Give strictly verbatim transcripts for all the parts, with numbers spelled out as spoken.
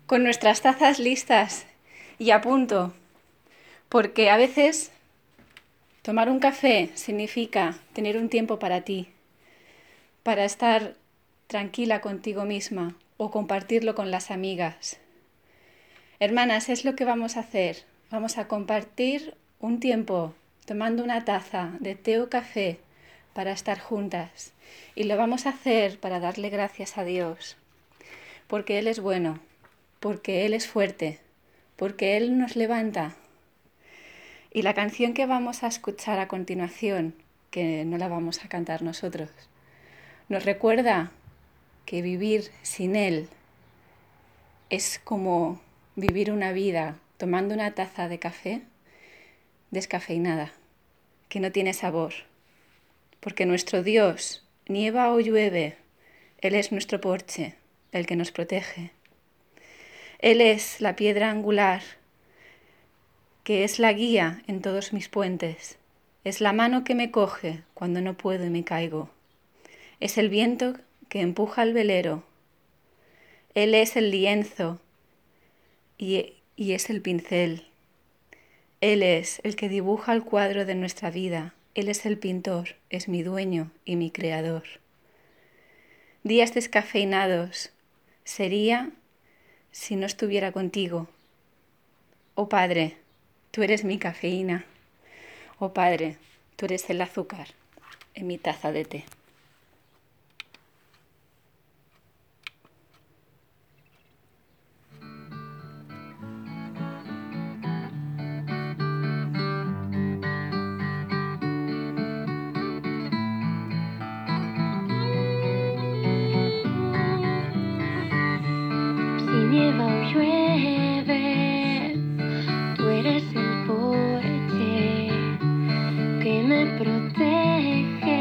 con nuestras tazas listas y a punto, porque a veces tomar un café significa tener un tiempo para ti, para estar tranquila contigo misma o compartirlo con las amigas. Hermanas, es lo que vamos a hacer. Vamos a compartir un tiempo tomando una taza de té o café para estar juntas. Y lo vamos a hacer para darle gracias a Dios, porque Él es bueno, porque Él es fuerte, porque Él nos levanta. Y la canción que vamos a escuchar a continuación, que no la vamos a cantar nosotros, nos recuerda que vivir sin Él es como vivir una vida tomando una taza de café descafeinada, que no tiene sabor, porque nuestro Dios, nieva o llueve, Él es nuestro porche, el que nos protege. Él es la piedra angular, que es la guía en todos mis puentes. Es la mano que me coge cuando no puedo y me caigo. Es el viento que empuja el velero. Él es el lienzo y, y es el pincel. Él es el que dibuja el cuadro de nuestra vida. Él es el pintor, es mi dueño y mi creador. Días descafeinados sería si no estuviera contigo. Oh Padre, tú eres mi cafeína. Oh Padre, tú eres el azúcar en mi taza de té. Si nieva o llueve, tú eres el porche que me protege.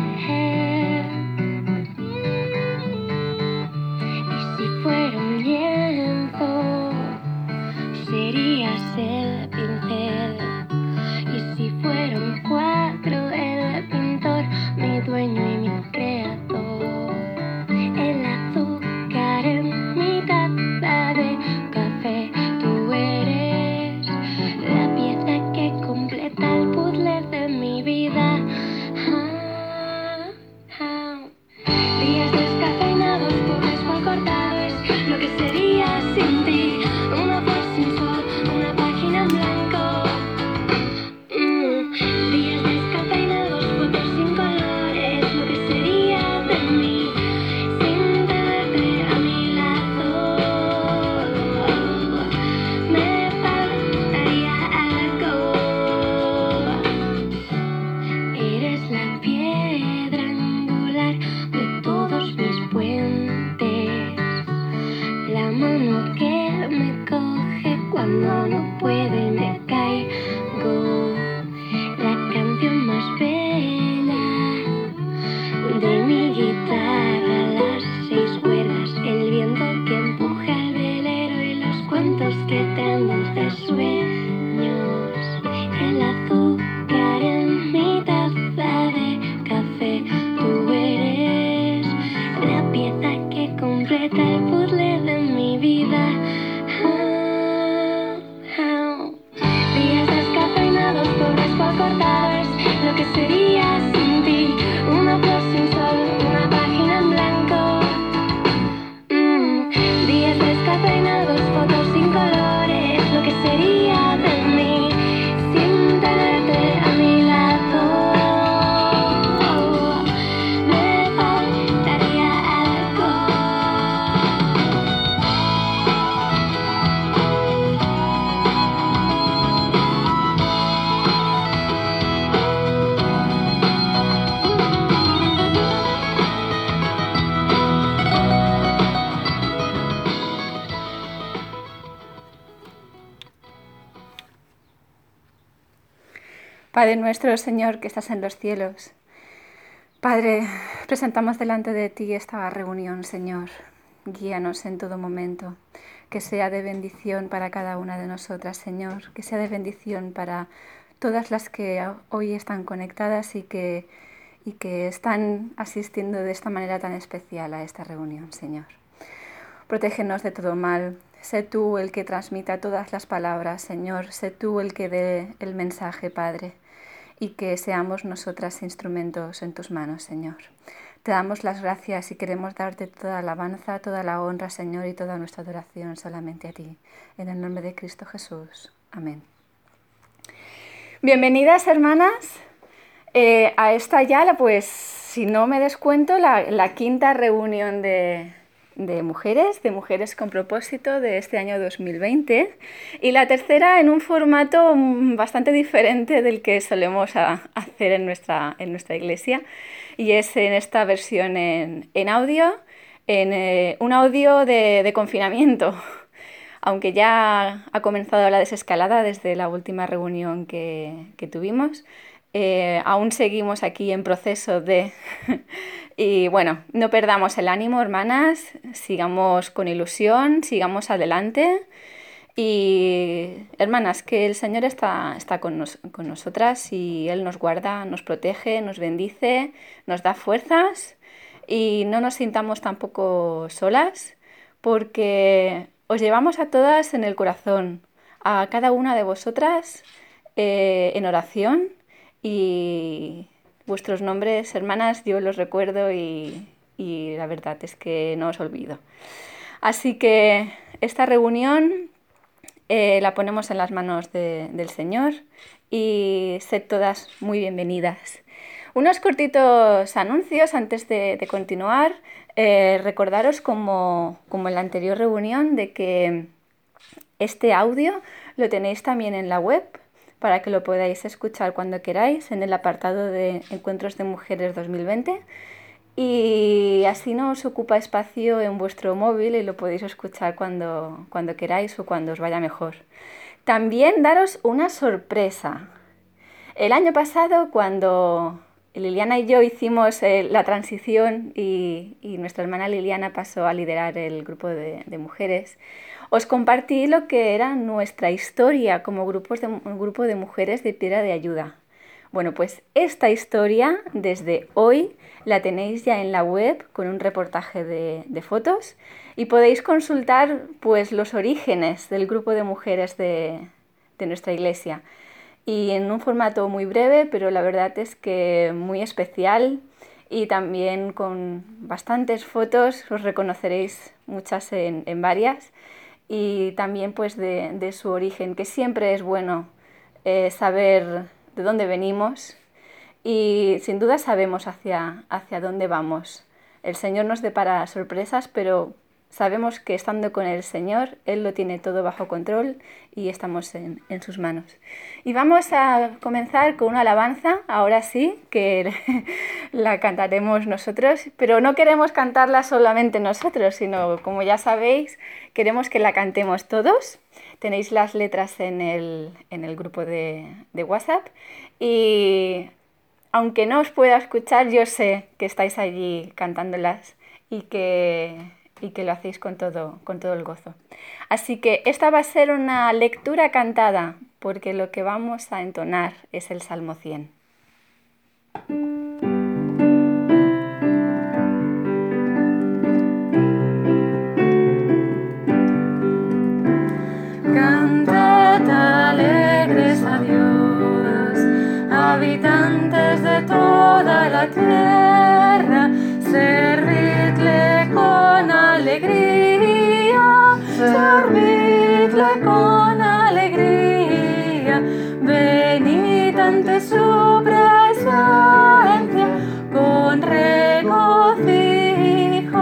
Y si fuera un lienzo, serías el pincel. Y si fuera un cuadro, el pintor, mi dueño y mi creador. El azúcar en mi taza de café, tú eres la pieza que completa el puzzle de mi vida. Ah, ah. Días descafeinados, pobres cual cortado, es lo que sería sin ti. Una flor sin sol, una página en blanco. Mm. Días descafeinados, fotos sin colores, lo que sería de mí sin tenerte a mi lado. Me faltaría algo. Eres la piedra angular de todos mis puentes, la mano que me coge cuando no puedo y me caigo, la canción más bella de mi guitarra, las seis cuerdas, el viento que empuja el velero y los cuentos que traen dulces sueños. El azúcar en mi taza de café, tú eres la pieza que completa el puzzle de mi vida. Ah, ah. Días descafeinados, pobres cual cortados, lo que sería sin ti. Una flor sin sol, una página en blanco. Mm. Días descafeinados, fotos sin colores, lo que sería de mí sin tenerte a mi lado. Me faltaría algo. Padre nuestro, Señor, que estás en los cielos. Padre, presentamos delante de ti esta reunión, Señor. Guíanos en todo momento. Que sea de bendición para cada una de nosotras, Señor. Que sea de bendición para todas las que hoy están conectadas y que, y que están asistiendo de esta manera tan especial a esta reunión, Señor. Protégenos de todo mal. sé tú el que transmita todas las palabras, Señor, sé tú el que dé el mensaje, Padre, y que seamos nosotras instrumentos en tus manos, Señor. Te damos las gracias y queremos darte toda la alabanza, toda la honra, Señor, y toda nuestra adoración solamente a ti. En el nombre de Cristo Jesús. Amén. Bienvenidas, hermanas, eh, a esta ya, pues, si no me descuento, la, la quinta reunión de, de mujeres, de mujeres con propósito de este año dos mil veinte, y la tercera en un formato bastante diferente del que solemos a, hacer en nuestra, en nuestra iglesia, y es en esta versión en, en audio, en eh, un audio de, de confinamiento. Aunque ya ha comenzado la desescalada desde la última reunión que, que tuvimos, eh, aún seguimos aquí en proceso de... y bueno, no perdamos el ánimo, hermanas, sigamos con ilusión, sigamos adelante. Y hermanas, que el Señor está, está con, nos, con nosotras y Él nos guarda, nos protege, nos bendice, nos da fuerzas y no nos sintamos tampoco solas, porque os llevamos a todas en el corazón, a cada una de vosotras eh, en oración, y vuestros nombres, hermanas, yo los recuerdo y, y la verdad es que no os olvido. Así que esta reunión eh, la ponemos en las manos de, del Señor y sed todas muy bienvenidas. Unos cortitos anuncios antes de, de continuar. Eh, recordaros como, como en la anterior reunión de que este audio lo tenéis también en la web para que lo podáis escuchar cuando queráis en el apartado de Encuentros de Mujeres dos mil veinte, y así no os ocupa espacio en vuestro móvil y lo podéis escuchar cuando, cuando queráis o cuando os vaya mejor. También daros una sorpresa. El año pasado, cuando Liliana y yo hicimos eh, la transición y, y nuestra hermana Liliana pasó a liderar el grupo de, de mujeres, os compartí lo que era nuestra historia como grupos de, un grupo de mujeres de Piedra de Ayuda. Bueno, pues esta historia desde hoy la tenéis ya en la web con un reportaje de, de fotos y podéis consultar pues los orígenes del grupo de mujeres de, de nuestra iglesia. Y en un formato muy breve, pero la verdad es que muy especial y también con bastantes fotos, os reconoceréis muchas en, en varias, y también pues de, de su origen, que siempre es bueno eh, saber de dónde venimos y sin duda sabemos hacia, hacia dónde vamos. El Señor nos depara sorpresas, pero sabemos que estando con el Señor, Él lo tiene todo bajo control y estamos en, en sus manos. Y vamos a comenzar con una alabanza, ahora sí, que la cantaremos nosotros, pero no queremos cantarla solamente nosotros, sino, como ya sabéis, queremos que la cantemos todos. Tenéis las letras en el, en el grupo de, de WhatsApp y aunque no os pueda escuchar, yo sé que estáis allí cantándolas y que... y que lo hacéis con todo, con todo el gozo. Así que esta va a ser una lectura cantada, porque lo que vamos a entonar es el Salmo cien. Cantad alegres a Dios, habitantes de toda la tierra, servidle con alegría, servidle con alegría, venid ante su presencia con regocijo.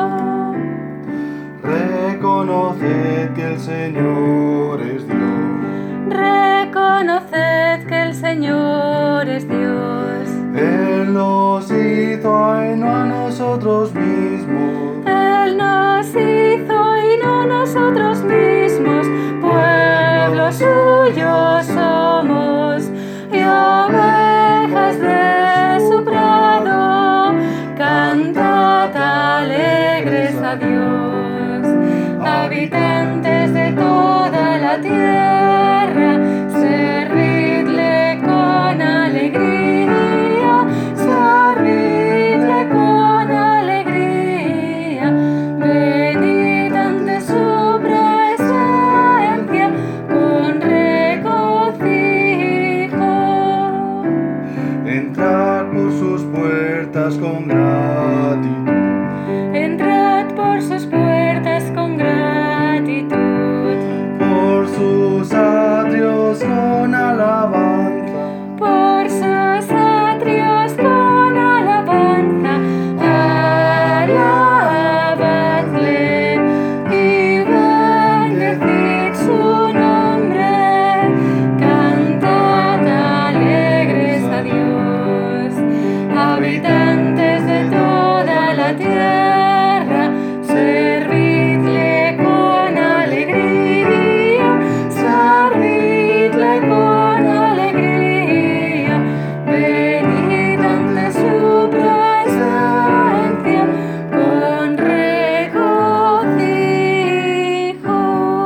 Reconoced que el Señor es Dios. Reconoced que el Señor es Dios. Él nos hizo y no a nosotros mismos. Él nos hizo y no nosotros mismos. Pueblo suyo somos y ovejas de su prado. Cantad alegres a Dios, habitantes de toda la tierra, servidle con alegría, servidle con alegría, venid ante su presencia puertas con gratitud. Entrad por sus puertas con gratitud, Por sus atrios con alabanza. por sus atrios con alabanza. Alabadle y bendecid su nombre. Cantad alegres a Dios, habitantes de toda la tierra. Servidle con alegría, servidle con alegría. Venid ante su presencia con regocijo.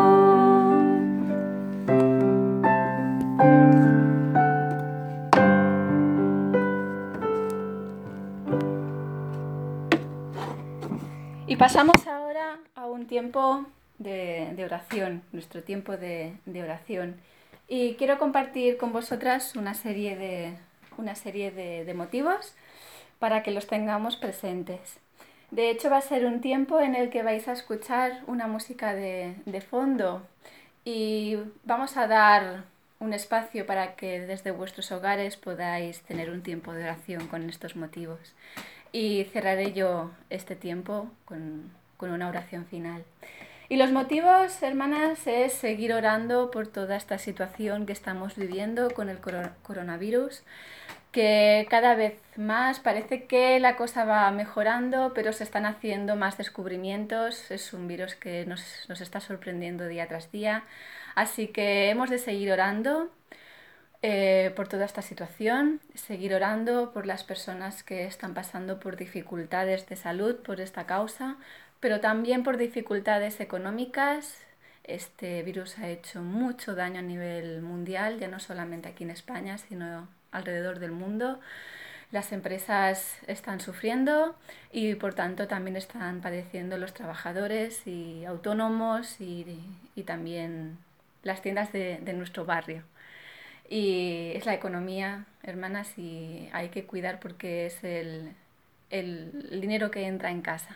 Y pasamos ahora a un tiempo de, de oración, nuestro tiempo de, de oración. Y quiero compartir con vosotras una serie de, una serie de, de motivos para que los tengamos presentes. De hecho, va a ser un tiempo en el que vais a escuchar una música de, de fondo y vamos a dar un espacio para que desde vuestros hogares podáis tener un tiempo de oración con estos motivos. Y cerraré yo este tiempo con, con una oración final. Y los motivos, hermanas, es seguir orando por toda esta situación que estamos viviendo con el coronavirus, que cada vez más parece que la cosa va mejorando, pero se están haciendo más descubrimientos. Es un virus que nos, nos está sorprendiendo día tras día. Así que hemos de seguir orando Eh, por toda esta situación, seguir orando por las personas que están pasando por dificultades de salud por esta causa, pero también por dificultades económicas. Este virus ha hecho mucho daño a nivel mundial, ya no solamente aquí en España, sino alrededor del mundo. Las empresas están sufriendo y por tanto también están padeciendo los trabajadores y autónomos y, y también las tiendas de, de nuestro barrio. Y es la economía, hermanas, y hay que cuidar porque es el, el, el dinero que entra en casa.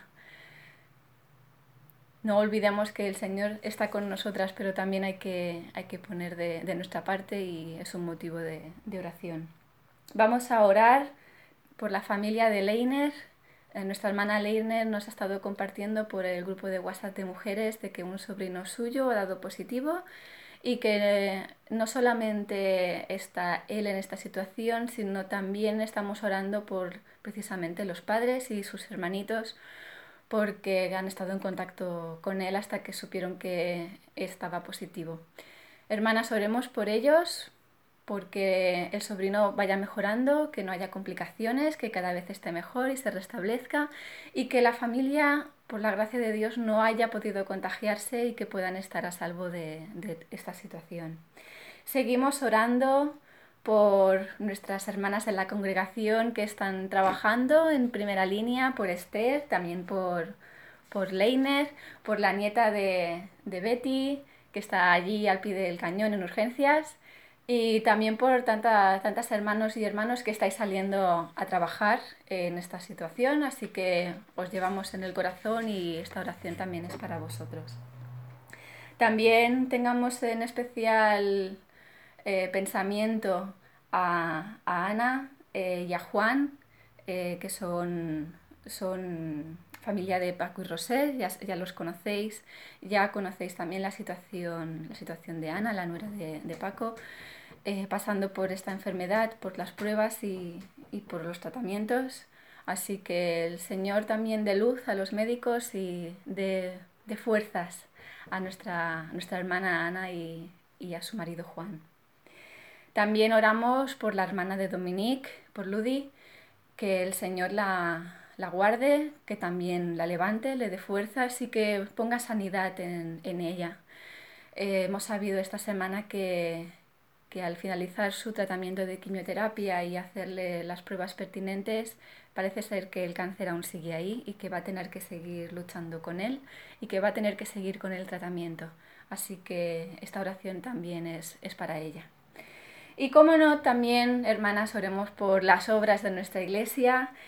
No olvidemos que el Señor está con nosotras, pero también hay que, hay que poner de, de nuestra parte y es un motivo de, de oración. Vamos a orar por la familia de Leiner. Eh, nuestra hermana Leiner nos ha estado compartiendo por el grupo de WhatsApp de mujeres de que un sobrino suyo ha dado positivo y que no solamente está él en esta situación, sino también estamos orando por precisamente los padres y sus hermanitos, porque han estado en contacto con él hasta que supieron que estaba positivo. Hermanas, oremos por ellos, porque el sobrino vaya mejorando, que no haya complicaciones, que cada vez esté mejor y se restablezca, y que la familia, por la gracia de Dios, no haya podido contagiarse y que puedan estar a salvo de, de esta situación. Seguimos orando por nuestras hermanas en la congregación que están trabajando en primera línea, por Esther, también por, por Leiner, por la nieta de, de Betty, que está allí al pie del cañón en urgencias, y también por tanta, tantas hermanos y hermanos que estáis saliendo a trabajar en esta situación, así que os llevamos en el corazón y esta oración también es para vosotros. También tengamos en especial eh, pensamiento a, a Ana eh, y a Juan, eh, que son, son familia de Paco y Rosé, ya, ya los conocéis, ya conocéis también la situación, la situación de Ana, la nuera de, de Paco, eh, pasando por esta enfermedad, por las pruebas y, y por los tratamientos. Así que el Señor también dé luz a los médicos y dé, dé fuerzas a nuestra, nuestra hermana Ana y, y a su marido Juan. También oramos por la hermana de Dominique, por Ludi, que el Señor la, la guarde, que también la levante, le dé fuerzas y que ponga sanidad en, en ella. Eh, hemos sabido esta semana que, que al finalizar su tratamiento de quimioterapia y hacerle las pruebas pertinentes, parece ser que el cáncer aún sigue ahí y que va a tener que seguir luchando con él y que va a tener que seguir con el tratamiento. Así que esta oración también es, es para ella. Y cómo no, también, hermanas, oremos por las obras de nuestra iglesia.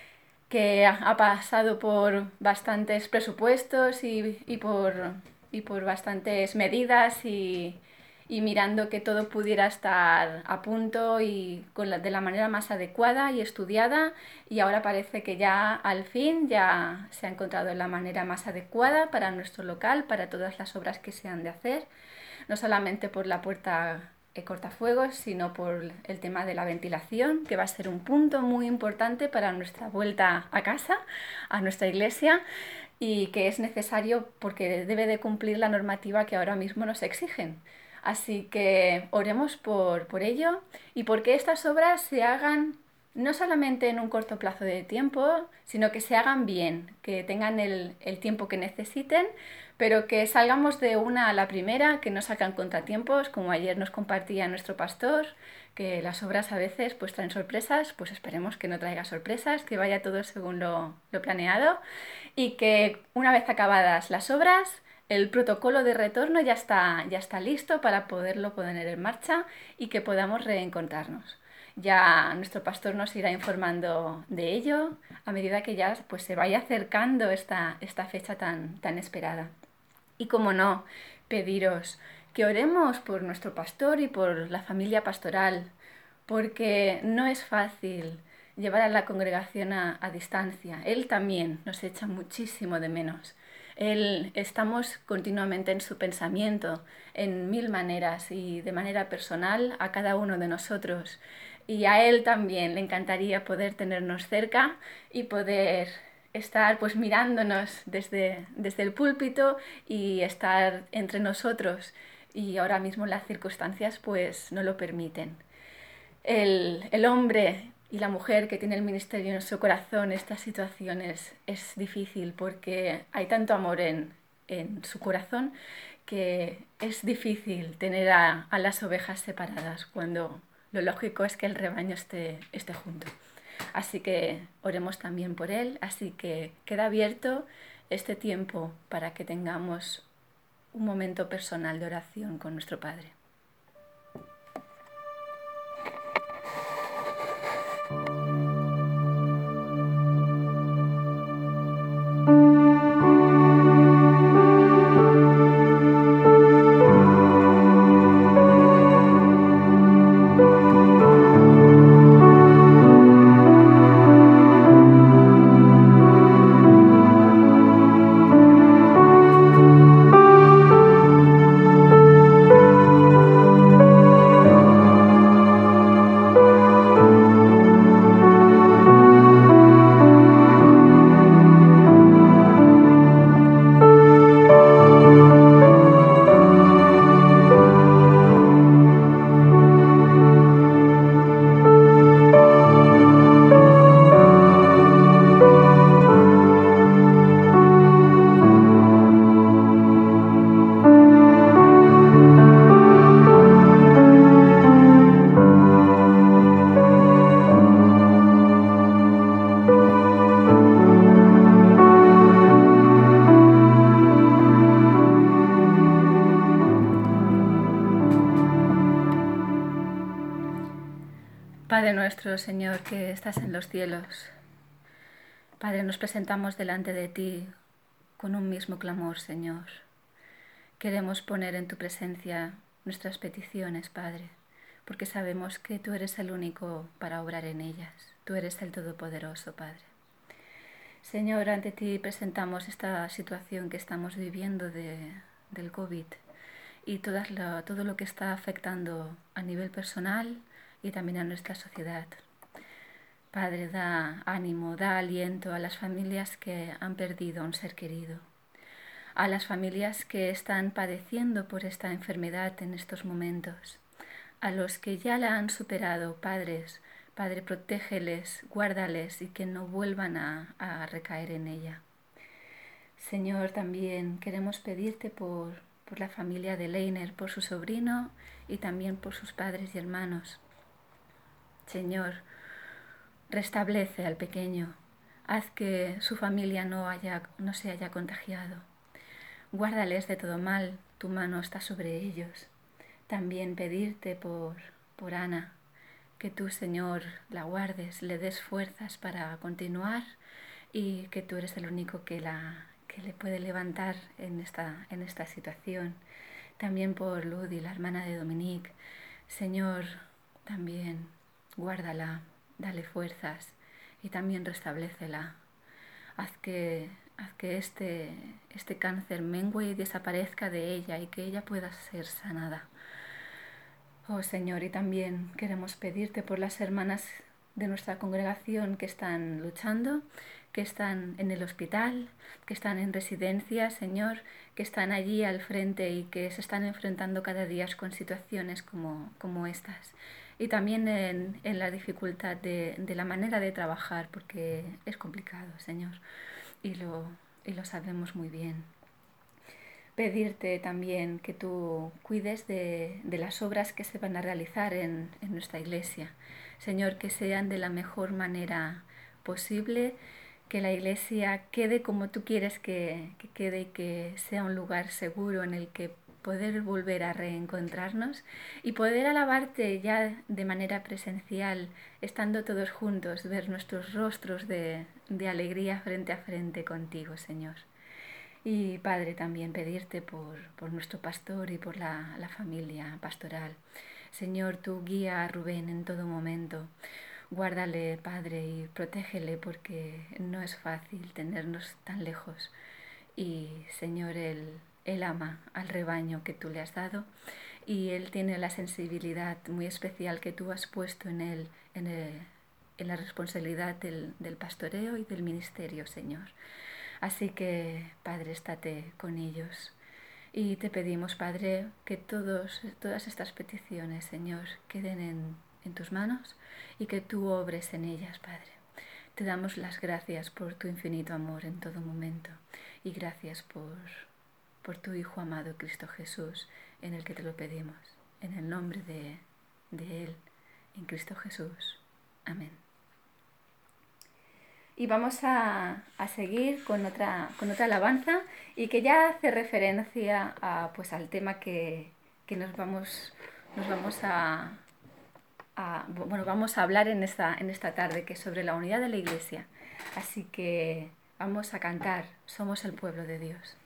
que ha, ha pasado por bastantes presupuestos y, y, por, y por bastantes medidas y, y mirando que todo pudiera estar a punto y con la, de la manera más adecuada y estudiada, y ahora parece que ya al fin ya se ha encontrado la manera más adecuada para nuestro local, para todas las obras que se han de hacer, no solamente por la puerta eh, cortafuegos, sino por el tema de la ventilación, que va a ser un punto muy importante para nuestra vuelta a casa, a nuestra iglesia, y que es necesario porque debe de cumplir la normativa que ahora mismo nos exigen. Así que oremos por, por ello y porque estas obras se hagan no solamente en un corto plazo de tiempo, sino que se hagan bien, que tengan el, el tiempo que necesiten, pero que salgamos de una a la primera, que no salgan contratiempos, como ayer nos compartía nuestro pastor, que las obras a veces pues traen sorpresas, pues esperemos que no traiga sorpresas, que vaya todo según lo, lo planeado, y que una vez acabadas las obras, el protocolo de retorno ya está, ya está listo para poderlo poner en marcha y que podamos reencontrarnos. Ya nuestro pastor nos irá informando de ello a medida que ya pues, se vaya acercando esta, esta fecha tan, tan esperada. Y como no, pediros que oremos por nuestro pastor y por la familia pastoral, porque no es fácil llevar a la congregación a, a distancia. Él también nos echa muchísimo de menos. Él, estamos continuamente en su pensamiento, en mil maneras y de manera personal a cada uno de nosotros. Y a él también le encantaría poder tenernos cerca y poder estar pues mirándonos desde, desde el púlpito y estar entre nosotros. Y ahora mismo las circunstancias pues no lo permiten. El, el hombre y la mujer que tiene el ministerio en su corazón, estas situaciones es difícil porque hay tanto amor en, en su corazón que es difícil tener a, a las ovejas separadas cuando lo lógico es que el rebaño esté, esté junto. Así que oremos también por él, así que queda abierto este tiempo para que tengamos un momento personal de oración con nuestro Padre. Padre nuestro, Señor, que estás en los cielos, Padre, nos presentamos delante de ti con un mismo clamor, Señor. Queremos poner en tu presencia nuestras peticiones, Padre, porque sabemos que tú eres el único para obrar en ellas. Tú eres el Todopoderoso, Padre. Señor, ante ti presentamos esta situación que estamos viviendo de, del COVID y todas la, todo lo que está afectando a nivel personal y también a nuestra sociedad. Padre, da ánimo, da aliento a las familias que han perdido a un ser querido, a las familias que están padeciendo por esta enfermedad en estos momentos, a los que ya la han superado, padres, Padre, protégeles, guárdales y que no vuelvan a, a recaer en ella. Señor, también queremos pedirte por, por la familia de Leiner, por su sobrino y también por sus padres y hermanos. Señor, restablece al pequeño, haz que su familia no, haya, no se haya contagiado. Guárdales de todo mal, tu mano está sobre ellos. También pedirte por, por Ana, que tú, Señor, la guardes, le des fuerzas para continuar y que tú eres el único que, la, que le puede levantar en esta, en esta situación. También por Ludi, la hermana de Dominique. Señor, también guárdala, dale fuerzas y también restablécela. Haz que, haz que este, este cáncer mengue y desaparezca de ella y que ella pueda ser sanada. Oh Señor, y también queremos pedirte por las hermanas de nuestra congregación que están luchando, que están en el hospital, que están en residencia, Señor, que están allí al frente y que se están enfrentando cada día con situaciones como, como estas. Y también en, en la dificultad de, de la manera de trabajar, porque es complicado, Señor, y lo, y lo sabemos muy bien. Pedirte también que tú cuides de, de las obras que se van a realizar en, en nuestra iglesia. Señor, que sean de la mejor manera posible, que la iglesia quede como tú quieres que, que quede y que sea un lugar seguro en el que poder volver a reencontrarnos y poder alabarte ya de manera presencial, estando todos juntos, ver nuestros rostros de, de alegría frente a frente contigo, Señor. Y Padre, también pedirte por, por nuestro pastor y por la, la familia pastoral. Señor, tú guía a Rubén en todo momento. Guárdale, Padre, y protégele porque no es fácil tenernos tan lejos. Y Señor, Él, él ama al rebaño que tú le has dado y Él tiene la sensibilidad muy especial que tú has puesto en Él, en, el, en la responsabilidad del, del pastoreo y del ministerio, Señor. Así que, Padre, estate con ellos. Y te pedimos, Padre, que todos, todas estas peticiones, Señor, queden en, en tus manos y que tú obres en ellas, Padre. Te damos las gracias por tu infinito amor en todo momento y gracias por, por tu Hijo amado, Cristo Jesús, en el que te lo pedimos. En el nombre de, de Él, en Cristo Jesús. Amén. Y vamos a, a seguir con otra, con otra alabanza y que ya hace referencia a, pues, al tema que, que nos vamos, nos vamos a, a, bueno, vamos a hablar en esta, en esta tarde, que es sobre la unidad de la Iglesia. Así que vamos a cantar, somos el pueblo de Dios.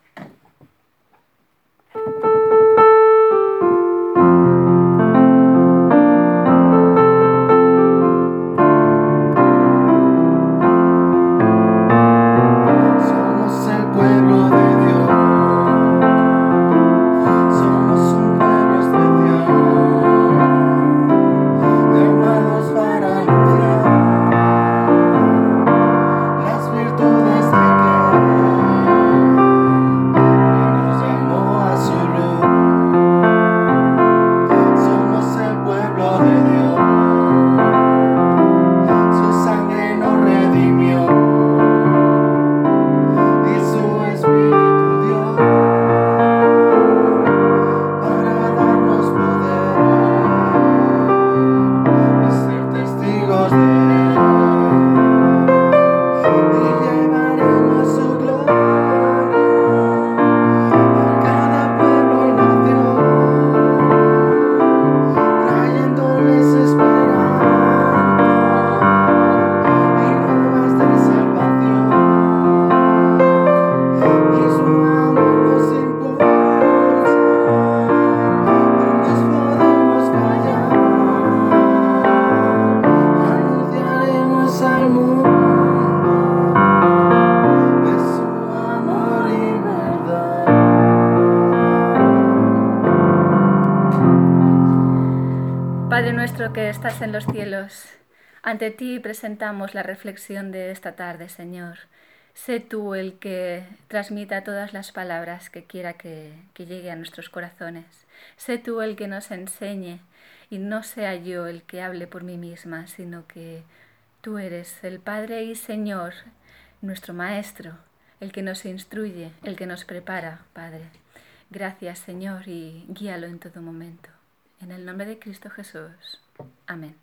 Padre nuestro que estás en los cielos, ante ti presentamos la reflexión de esta tarde, Señor. Sé tú el que transmita todas las palabras que quiera que, que llegue a nuestros corazones. Sé tú el que nos enseñe y no sea yo el que hable por mí misma, sino que tú eres el Padre y Señor, nuestro Maestro, el que nos instruye, el que nos prepara, Padre. Gracias, Señor, y guíalo en todo momento. En el nombre de Cristo Jesús. Amén.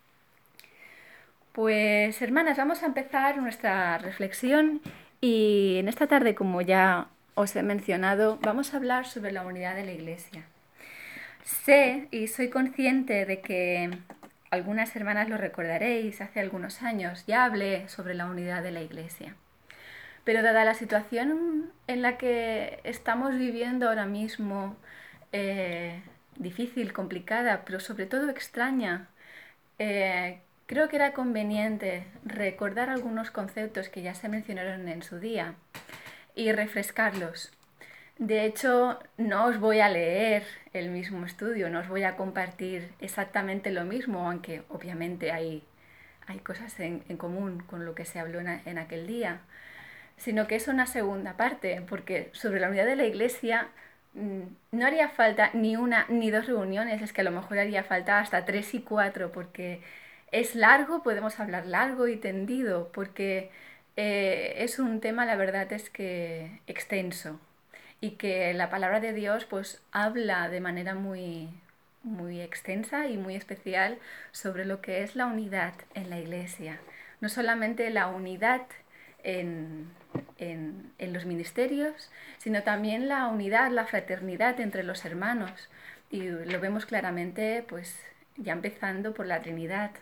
Pues, hermanas, vamos a empezar nuestra reflexión y en esta tarde, como ya os he mencionado, vamos a hablar sobre la unidad de la Iglesia. Sé y soy consciente de que algunas hermanas lo recordaréis, hace algunos años ya hablé sobre la unidad de la Iglesia. Pero dada la situación en la que estamos viviendo ahora mismo, eh, difícil, complicada, pero sobre todo extraña, eh, creo que era conveniente recordar algunos conceptos que ya se mencionaron en su día y refrescarlos. De hecho, no os voy a leer el mismo estudio, no os voy a compartir exactamente lo mismo, aunque obviamente hay, hay cosas en, en común con lo que se habló en, en aquel día, sino que es una segunda parte, porque sobre la unidad de la Iglesia mmm, no haría falta ni una ni dos reuniones, es que a lo mejor haría falta hasta tres y cuatro, porque es largo, podemos hablar largo y tendido, porque eh, es un tema, la verdad es que extenso, y que la palabra de Dios pues habla de manera muy, muy extensa y muy especial sobre lo que es la unidad en la Iglesia. No solamente la unidad en, en, en los ministerios, sino también la unidad, la fraternidad entre los hermanos. Y lo vemos claramente pues ya empezando por la Trinidad.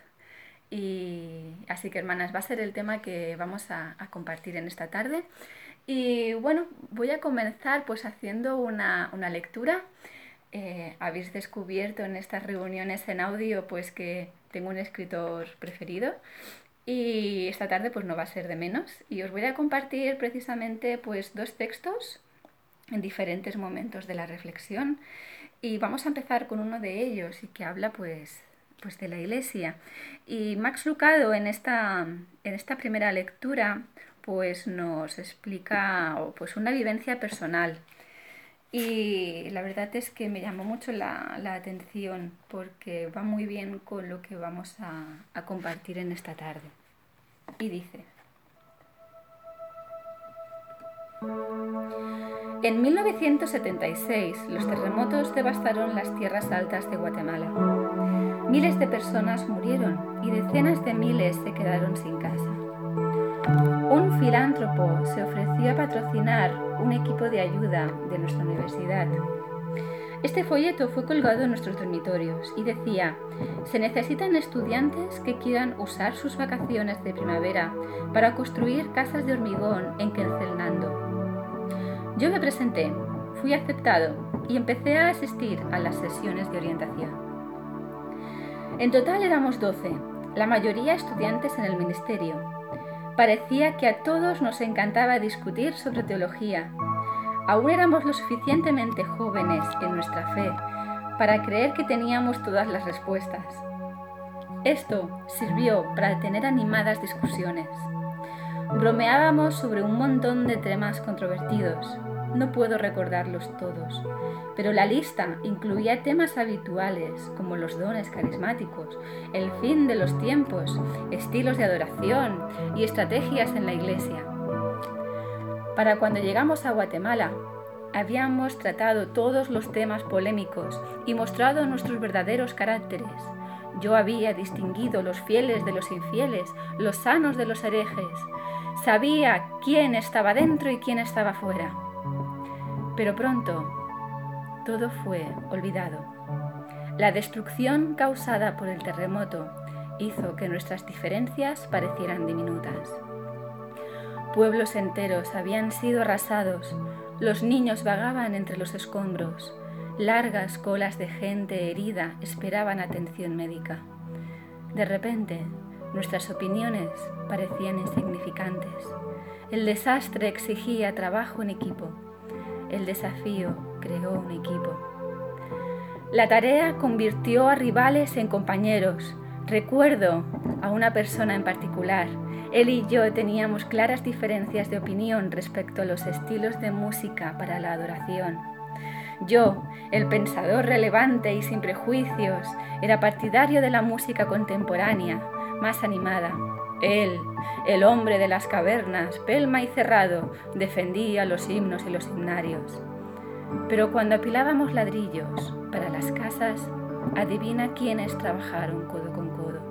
Y así que, hermanas, va a ser el tema que vamos a, a compartir en esta tarde. Y bueno, voy a comenzar pues haciendo una, una lectura. Eh, habéis descubierto en estas reuniones en audio pues que tengo un escritor preferido y esta tarde pues no va a ser de menos. Y os voy a compartir precisamente pues dos textos en diferentes momentos de la reflexión. Y vamos a empezar con uno de ellos y que habla pues, pues de la Iglesia. Y Max Lucado en esta, en esta primera lectura pues nos explica pues una vivencia personal y la verdad es que me llamó mucho la, la atención porque va muy bien con lo que vamos a, a compartir en esta tarde. Y dice: en mil novecientos setenta y seis los terremotos devastaron las tierras altas de Guatemala. Miles de personas murieron y decenas de miles se quedaron sin casa. Un filántropo se ofreció a patrocinar un equipo de ayuda de nuestra universidad. Este folleto fue colgado en nuestros dormitorios y decía: se necesitan estudiantes que quieran usar sus vacaciones de primavera para construir casas de hormigón en Quetzaltenango. Yo me presenté, fui aceptado y empecé a asistir a las sesiones de orientación. En total éramos doce, la mayoría estudiantes en el ministerio. Parecía que a todos nos encantaba discutir sobre teología. Aún éramos lo suficientemente jóvenes en nuestra fe para creer que teníamos todas las respuestas. Esto sirvió para tener animadas discusiones. Bromeábamos sobre un montón de temas controvertidos. No puedo recordarlos todos, pero la lista incluía temas habituales como los dones carismáticos, el fin de los tiempos, estilos de adoración y estrategias en la Iglesia. Para cuando llegamos a Guatemala, habíamos tratado todos los temas polémicos y mostrado nuestros verdaderos caracteres. Yo había distinguido los fieles de los infieles, los sanos de los herejes. Sabía quién estaba dentro y quién estaba fuera. Pero pronto todo fue olvidado. La destrucción causada por el terremoto hizo que nuestras diferencias parecieran diminutas. Pueblos enteros habían sido arrasados, los niños vagaban entre los escombros, largas colas de gente herida esperaban atención médica. De repente, nuestras opiniones parecían insignificantes. El desastre exigía trabajo en equipo. El desafío creó un equipo. La tarea convirtió a rivales en compañeros. Recuerdo a una persona en particular. Él y yo teníamos claras diferencias de opinión respecto a los estilos de música para la adoración. Yo, el pensador relevante y sin prejuicios, era partidario de la música contemporánea, más animada. Él, el hombre de las cavernas, pelma y cerrado, defendía los himnos y los himnarios. Pero cuando apilábamos ladrillos para las casas, adivina quiénes trabajaron codo con codo.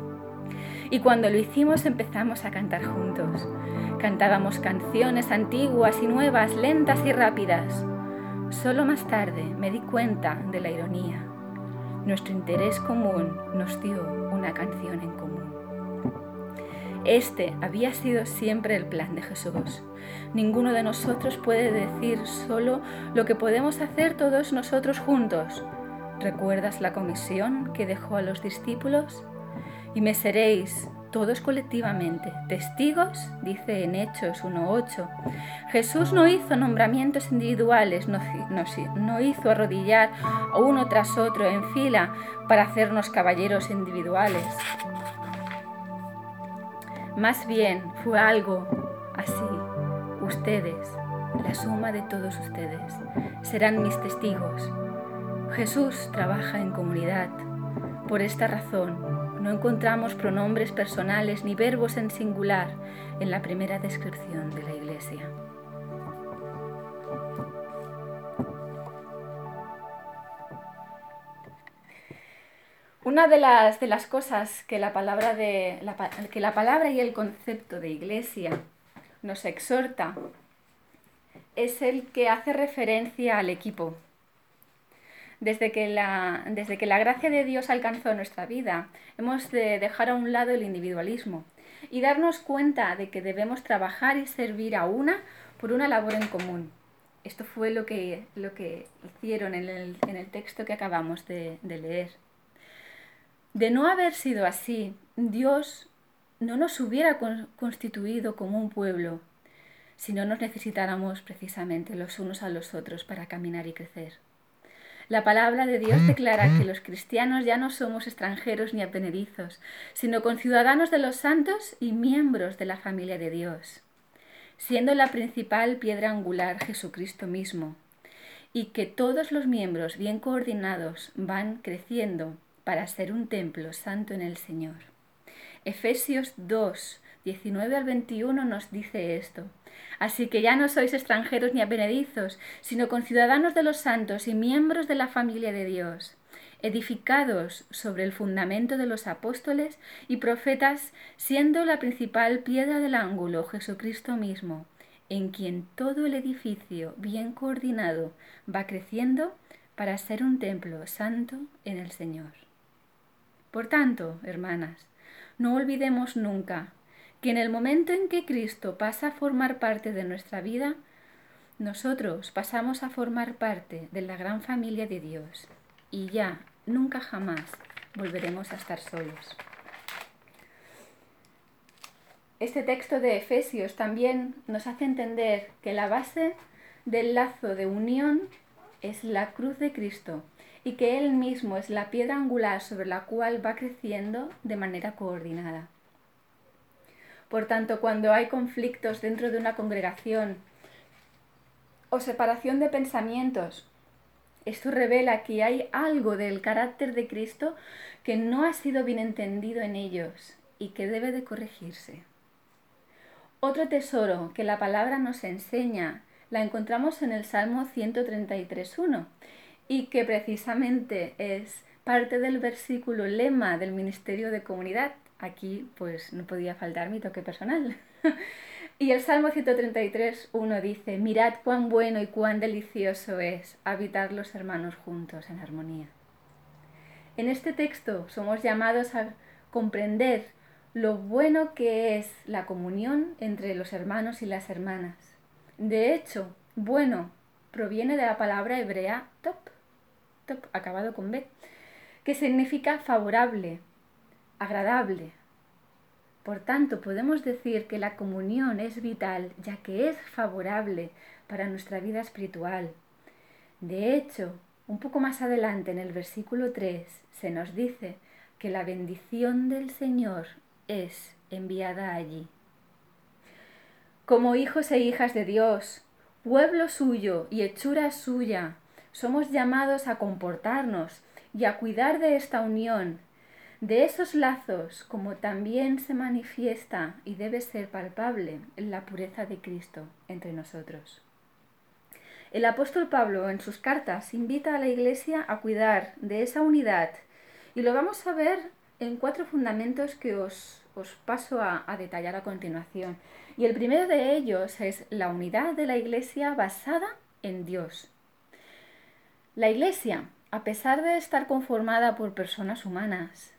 Y cuando lo hicimos empezamos a cantar juntos. Cantábamos canciones antiguas y nuevas, lentas y rápidas. Solo más tarde me di cuenta de la ironía. Nuestro interés común nos dio una canción en común. Este había sido siempre el plan de Jesús. Ninguno de nosotros puede decir solo lo que podemos hacer todos nosotros juntos. ¿Recuerdas la comisión que dejó a los discípulos? Y me seréis todos colectivamente testigos, dice en Hechos uno ocho. Jesús no hizo nombramientos individuales, no, no, no hizo arrodillar a uno tras otro en fila para hacernos caballeros individuales. Más bien fue algo así. Ustedes, la suma de todos ustedes, serán mis testigos. Jesús trabaja en comunidad. Por esta razón, no encontramos pronombres personales ni verbos en singular en la primera descripción de la Iglesia. Una de las, de las cosas que la, palabra de, la, que la palabra y el concepto de Iglesia nos exhorta es el que hace referencia al equipo. Desde que, la, desde que la gracia de Dios alcanzó nuestra vida, hemos de dejar a un lado el individualismo y darnos cuenta de que debemos trabajar y servir a una por una labor en común. Esto fue lo que, lo que hicieron en el, en el texto que acabamos de, de leer. De no haber sido así, Dios no nos hubiera constituido como un pueblo si no nos necesitáramos precisamente los unos a los otros para caminar y crecer. La palabra de Dios declara que los cristianos ya no somos extranjeros ni advenedizos, sino conciudadanos de los santos y miembros de la familia de Dios, siendo la principal piedra angular Jesucristo mismo, y que todos los miembros bien coordinados van creciendo para ser un templo santo en el Señor. Efesios dos, diecinueve al veintiuno nos dice esto. Así que ya no sois extranjeros ni advenedizos, sino conciudadanos de los santos y miembros de la familia de Dios, edificados sobre el fundamento de los apóstoles y profetas, siendo la principal piedra del ángulo Jesucristo mismo, en quien todo el edificio bien coordinado va creciendo para ser un templo santo en el Señor. Por tanto, hermanas, no olvidemos nunca que en el momento en que Cristo pasa a formar parte de nuestra vida, nosotros pasamos a formar parte de la gran familia de Dios y ya, nunca jamás, volveremos a estar solos. Este texto de Efesios también nos hace entender que la base del lazo de unión es la cruz de Cristo y que Él mismo es la piedra angular sobre la cual va creciendo de manera coordinada. Por tanto, cuando hay conflictos dentro de una congregación o separación de pensamientos, esto revela que hay algo del carácter de Cristo que no ha sido bien entendido en ellos y que debe de corregirse. Otro tesoro que la palabra nos enseña la encontramos en el Salmo ciento treinta y tres, uno, y que precisamente es parte del versículo lema del Ministerio de Comunidad. Aquí pues no podía faltar mi toque personal. Y el Salmo ciento treinta y tres, uno dice: mirad cuán bueno y cuán delicioso es habitar los hermanos juntos en armonía. En este texto somos llamados a comprender lo bueno que es la comunión entre los hermanos y las hermanas. De hecho, bueno proviene de la palabra hebrea top, top acabado con B, que significa favorable, agradable. Por tanto, podemos decir que la comunión es vital, ya que es favorable para nuestra vida espiritual. De hecho, un poco más adelante en el versículo tres se nos dice que la bendición del Señor es enviada allí. Como hijos e hijas de Dios, pueblo suyo y hechura suya, somos llamados a comportarnos y a cuidar de esta unión, de esos lazos, como también se manifiesta y debe ser palpable en la pureza de Cristo entre nosotros. El apóstol Pablo en sus cartas invita a la Iglesia a cuidar de esa unidad y lo vamos a ver en cuatro fundamentos que os, os paso a, a detallar a continuación. Y el primero de ellos es la unidad de la Iglesia basada en Dios. La Iglesia, a pesar de estar conformada por personas humanas,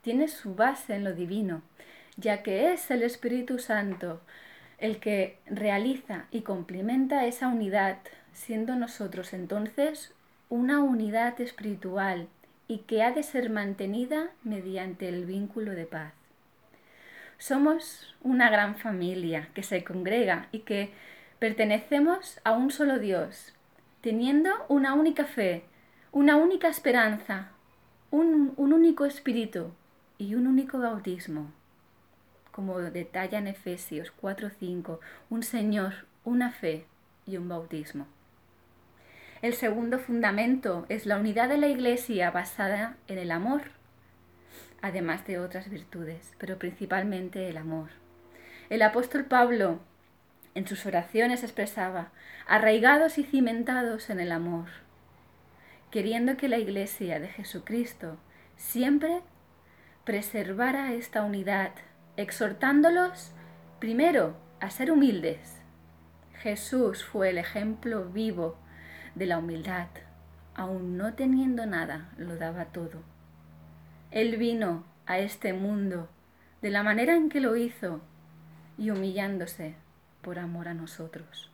tiene su base en lo divino, ya que es el Espíritu Santo el que realiza y complementa esa unidad, siendo nosotros entonces una unidad espiritual y que ha de ser mantenida mediante el vínculo de paz. Somos una gran familia que se congrega y que pertenecemos a un solo Dios, teniendo una única fe, una única esperanza, un, un único espíritu y un único bautismo, como detalla en Efesios cuatro cinco, un Señor, una fe y un bautismo. El segundo fundamento es la unidad de la Iglesia basada en el amor, además de otras virtudes, pero principalmente el amor. El apóstol Pablo en sus oraciones expresaba, arraigados y cimentados en el amor, queriendo que la Iglesia de Jesucristo siempre preservara esta unidad, exhortándolos primero a ser humildes. Jesús fue el ejemplo vivo de la humildad, aun no teniendo nada, lo daba todo. Él vino a este mundo de la manera en que lo hizo y humillándose por amor a nosotros.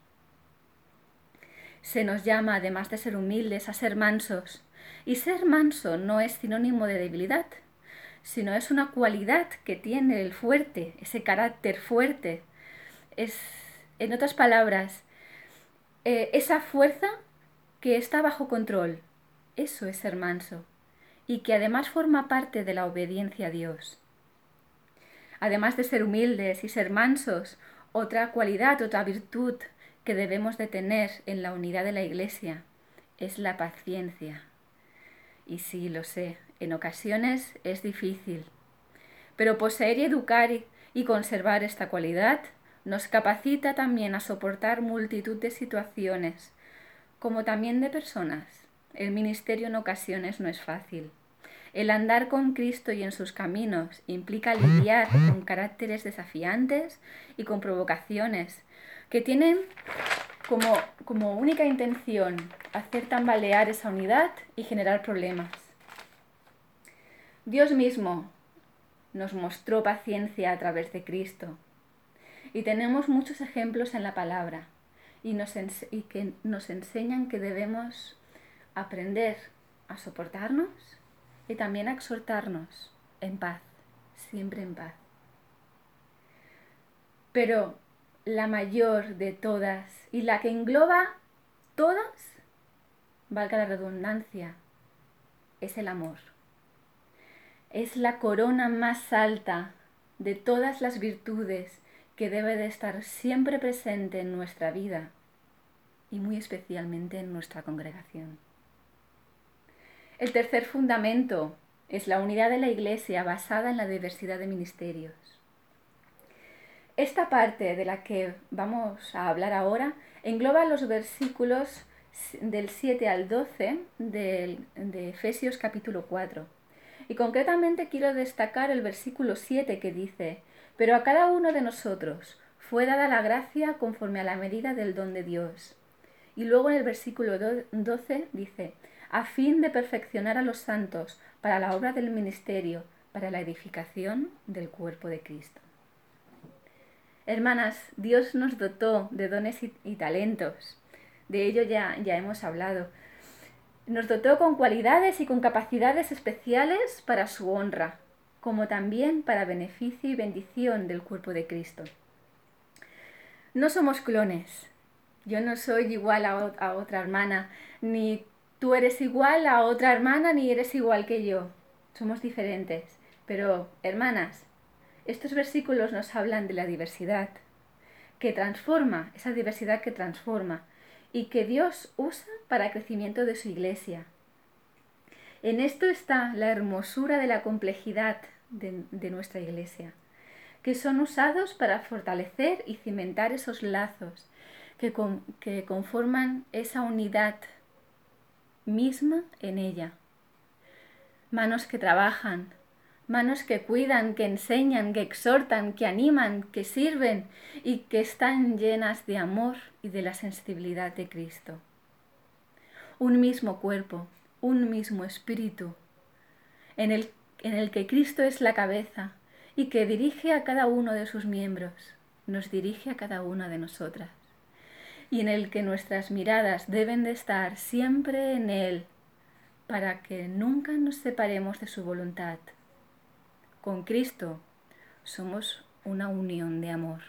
Se nos llama, además de ser humildes, a ser mansos. Y ser manso no es sinónimo de debilidad, sino es una cualidad que tiene el fuerte, ese carácter fuerte. Es, en otras palabras, eh, esa fuerza que está bajo control. Eso es ser manso. Y que además forma parte de la obediencia a Dios. Además de ser humildes y ser mansos, otra cualidad, otra virtud que debemos de tener en la unidad de la Iglesia es la paciencia. Y sí, lo sé, en ocasiones es difícil, pero poseer y educar y conservar esta cualidad nos capacita también a soportar multitud de situaciones, como también de personas. El ministerio en ocasiones no es fácil. El andar con Cristo y en sus caminos implica lidiar con caracteres desafiantes y con provocaciones que tienen como, como única intención hacer tambalear esa unidad y generar problemas. Dios mismo nos mostró paciencia a través de Cristo y tenemos muchos ejemplos en la palabra y, nos ens- y que nos enseñan que debemos aprender a soportarnos y también a exhortarnos en paz, siempre en paz. Pero la mayor de todas y la que engloba todas, valga la redundancia, es el amor. Es la corona más alta de todas las virtudes que debe de estar siempre presente en nuestra vida y muy especialmente en nuestra congregación. El tercer fundamento es la unidad de la Iglesia basada en la diversidad de ministerios. Esta parte de la que vamos a hablar ahora engloba los versículos del siete al doce de, de Efesios capítulo cuatro. Y concretamente quiero destacar el versículo siete que dice, pero a cada uno de nosotros fue dada la gracia conforme a la medida del don de Dios. Y luego en el versículo doce dice, a fin de perfeccionar a los santos para la obra del ministerio, para la edificación del cuerpo de Cristo. Hermanas, Dios nos dotó de dones y, y talentos. De ello ya, ya hemos hablado. Nos dotó con cualidades y con capacidades especiales para su honra, como también para beneficio y bendición del cuerpo de Cristo. No somos clones. Yo no soy igual a, a otra hermana, ni tú eres igual a otra hermana, ni eres igual que yo. Somos diferentes. Pero, hermanas, estos versículos nos hablan de la diversidad, que transforma, esa diversidad que transforma, y que Dios usa para el crecimiento de su Iglesia. En esto está la hermosura de la complejidad de, de nuestra Iglesia, que son usados para fortalecer y cimentar esos lazos que, con, que conforman esa unidad misma en ella. Manos que trabajan, manos que cuidan, que enseñan, que exhortan, que animan, que sirven y que están llenas de amor y de la sensibilidad de Cristo. Un mismo cuerpo, un mismo espíritu, en el en el que Cristo es la cabeza y que dirige a cada uno de sus miembros, nos dirige a cada una de nosotras, y en el que nuestras miradas deben de estar siempre en Él, para que nunca nos separemos de su voluntad. Con Cristo somos una unión de amor.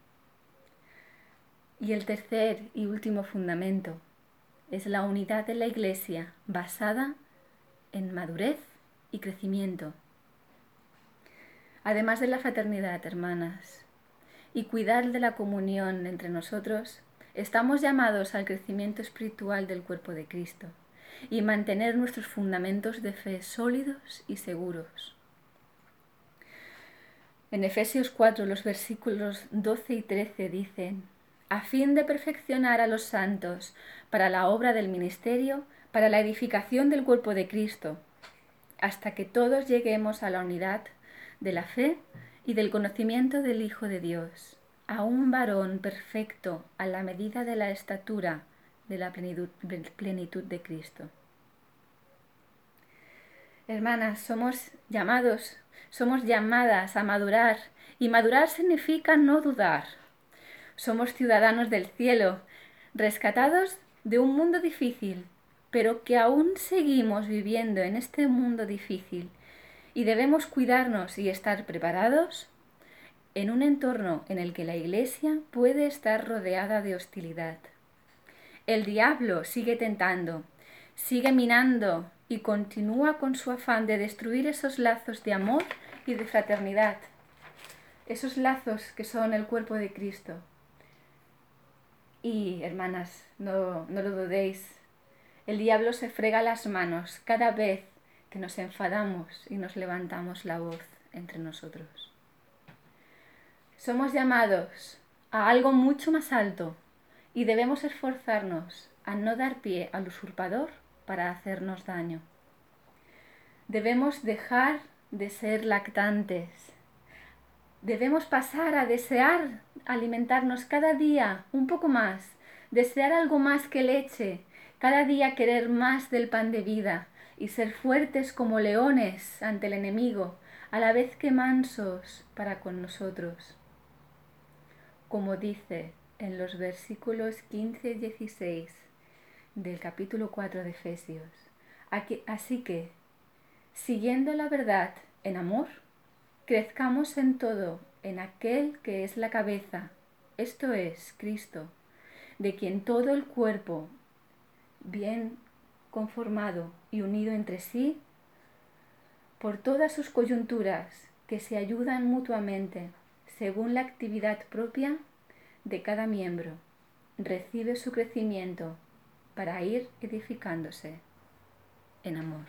Y el tercer y último fundamento es la unidad de la Iglesia basada en madurez y crecimiento. Además de la fraternidad, hermanas, y cuidar de la comunión entre nosotros, estamos llamados al crecimiento espiritual del cuerpo de Cristo y mantener nuestros fundamentos de fe sólidos y seguros. En Efesios cuatro, los versículos doce y trece dicen: a fin de perfeccionar a los santos para la obra del ministerio, para la edificación del cuerpo de Cristo, hasta que todos lleguemos a la unidad de la fe y del conocimiento del Hijo de Dios, a un varón perfecto a la medida de la estatura de la plenitud, plenitud de Cristo. Hermanas, somos llamados, somos llamadas a madurar, y madurar significa no dudar. Somos ciudadanos del cielo, rescatados de un mundo difícil, pero que aún seguimos viviendo en este mundo difícil, y debemos cuidarnos y estar preparados en un entorno en el que la Iglesia puede estar rodeada de hostilidad. El diablo sigue tentando, sigue minando y continúa con su afán de destruir esos lazos de amor y de fraternidad, esos lazos que son el cuerpo de Cristo. Y, hermanas, no, no lo dudéis, el diablo se frega las manos cada vez que nos enfadamos y nos levantamos la voz entre nosotros. Somos llamados a algo mucho más alto y debemos esforzarnos a no dar pie al usurpador para hacernos daño. Debemos dejar de ser lactantes. Debemos pasar a desear alimentarnos cada día un poco más, desear algo más que leche, cada día querer más del pan de vida y ser fuertes como leones ante el enemigo, a la vez que mansos para con nosotros. Como dice en los versículos quince y dieciséis del capítulo cuatro de Efesios. Así que, siguiendo la verdad en amor, crezcamos en todo en aquel que es la cabeza, esto es, Cristo, de quien todo el cuerpo, bien conformado y unido entre sí, por todas sus coyunturas que se ayudan mutuamente según la actividad propia de cada miembro, recibe su crecimiento para ir edificándose en amor.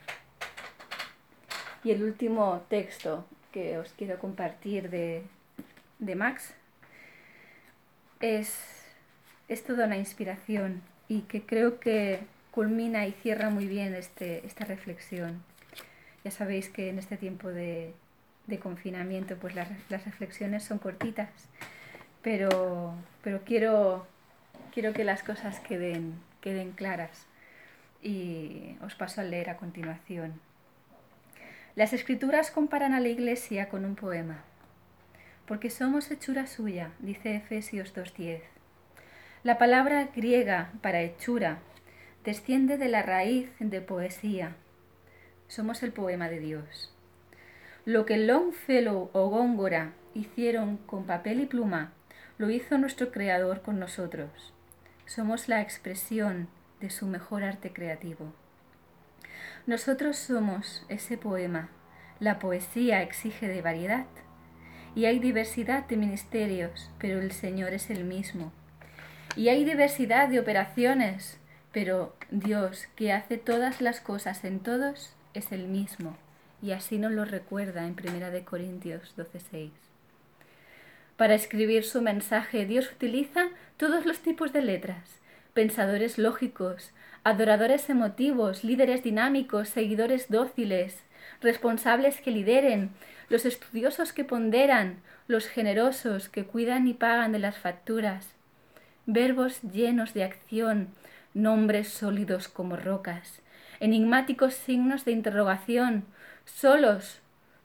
Y el último texto que os quiero compartir de, de Max es, es toda una inspiración y que creo que culmina y cierra muy bien este, esta reflexión. Ya sabéis que en este tiempo de, de confinamiento pues las, las reflexiones son cortitas, pero, pero quiero, quiero que las cosas queden, queden claras y os paso a leer a continuación. Las Escrituras comparan a la Iglesia con un poema, porque somos hechura suya, dice Efesios dos diez. La palabra griega para hechura desciende de la raíz de poesía. Somos el poema de Dios. Lo que Longfellow o Góngora hicieron con papel y pluma, lo hizo nuestro Creador con nosotros. Somos la expresión de su mejor arte creativo. Nosotros somos ese poema. La poesía exige de variedad y hay diversidad de ministerios, pero el Señor es el mismo. Y hay diversidad de operaciones, pero Dios, que hace todas las cosas en todos, es el mismo. Y así nos lo recuerda en primera de Corintios doce seis. Para escribir su mensaje, Dios utiliza todos los tipos de letras, pensadores lógicos, adoradores emotivos, líderes dinámicos, seguidores dóciles, responsables que lideren, los estudiosos que ponderan, los generosos que cuidan y pagan de las facturas, verbos llenos de acción, nombres sólidos como rocas, enigmáticos signos de interrogación, solos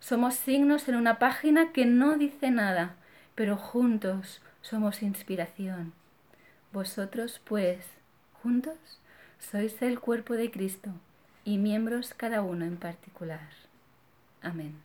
Somos signos en una página que no dice nada, pero juntos somos inspiración. Vosotros, pues, juntos, sois el cuerpo de Cristo y miembros cada uno en particular. Amén.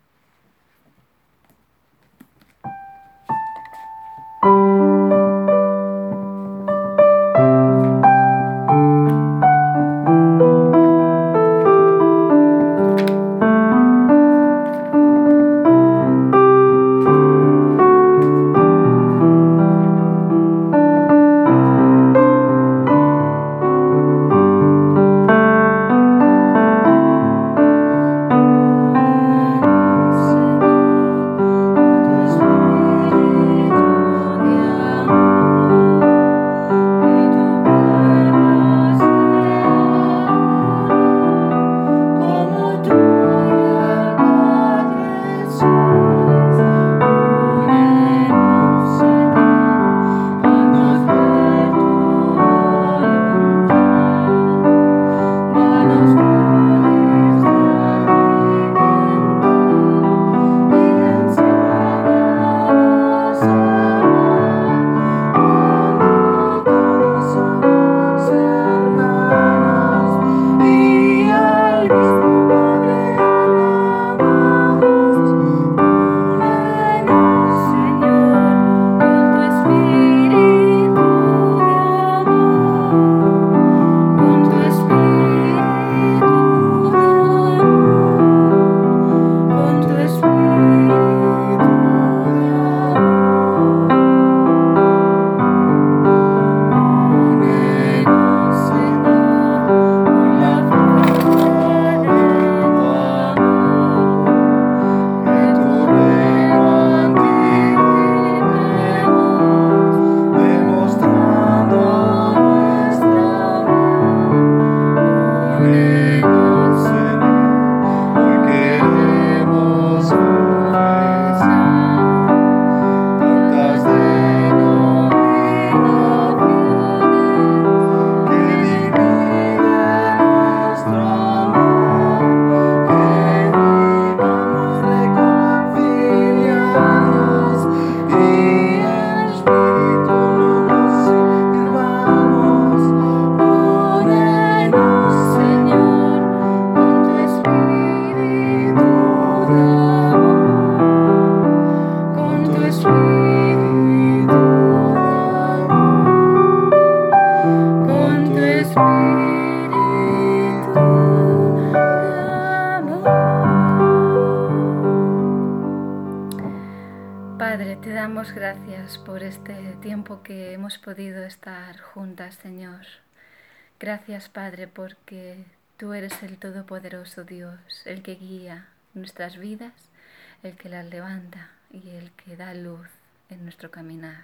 Padre, te damos gracias por este tiempo que hemos podido estar juntas, Señor. Gracias, Padre, porque tú eres el Todopoderoso Dios, el que guía nuestras vidas, el que las levanta y el que da luz en nuestro caminar.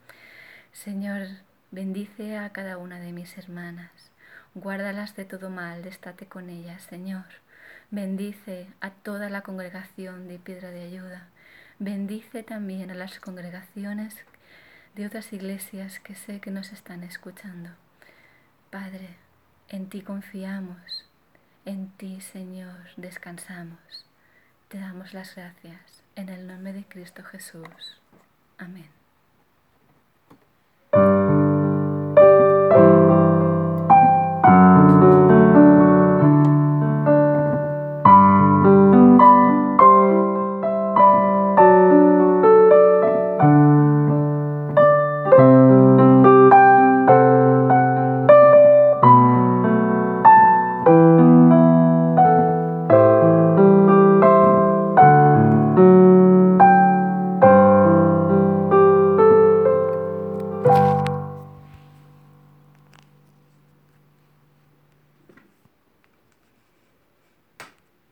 Señor, bendice a cada una de mis hermanas, guárdalas de todo mal, estate con ellas, Señor. Bendice a toda la congregación de Piedra de Ayuda. Bendice también a las congregaciones de otras iglesias que sé que nos están escuchando. Padre, en ti confiamos, en ti, Señor, descansamos. Te damos las gracias en el nombre de Cristo Jesús. Amén.